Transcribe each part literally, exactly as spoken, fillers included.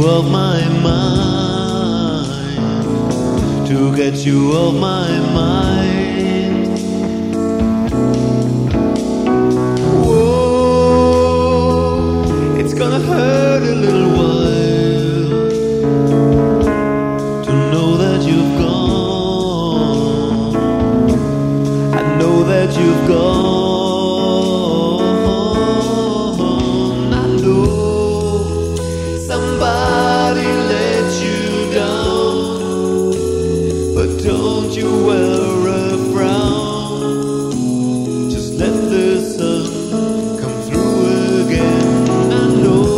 off my mind, to get you off my mind. Whoa, it's gonna hurt a little while to know that you've gone. I know that you've gone. Don't you wear a frown, just let the sun come through again. I know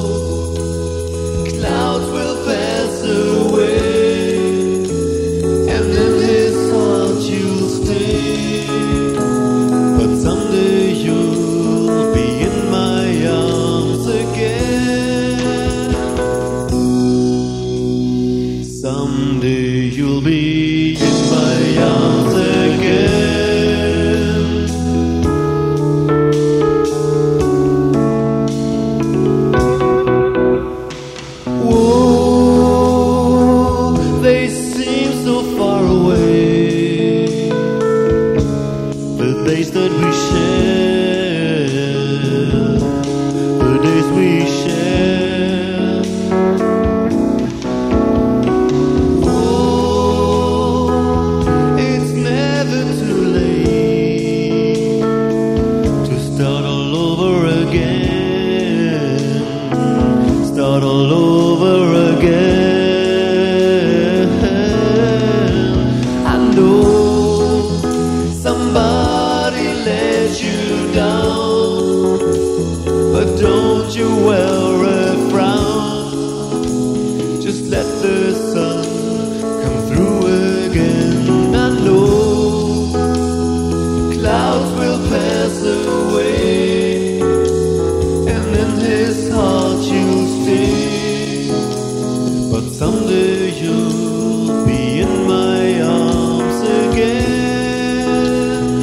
clouds will pass away, and in his heart you'll stay. But someday you'll be in my arms again. Someday you'll be in my arms again. Whoa, they seem so far away, the days that we share, the days we share. Start all over again. I know somebody let you down, but don't you wear a frown. Just let the sun come through again. I know clouds will pass away, and in his heart you'll stay. But someday you'll be in my arms again.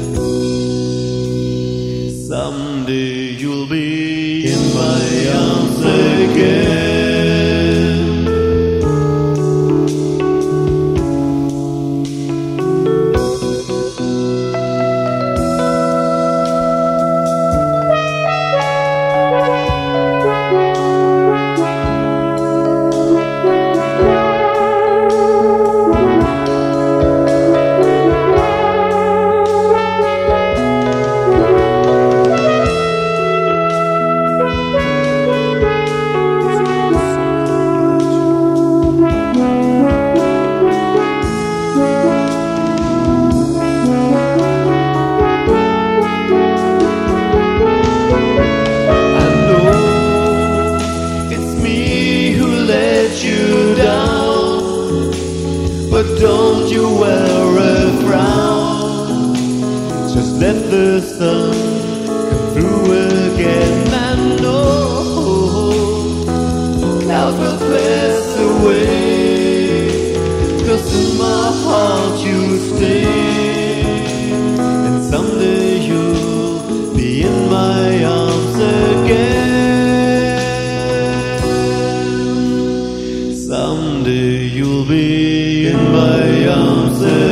Someday you'll be in my arms again. But don't you wear a frown, just let the sun come through again. I know clouds will pass away, 'cause in my heart you stay. And someday you'll be in my arms again. Someday you'll be in my arms again.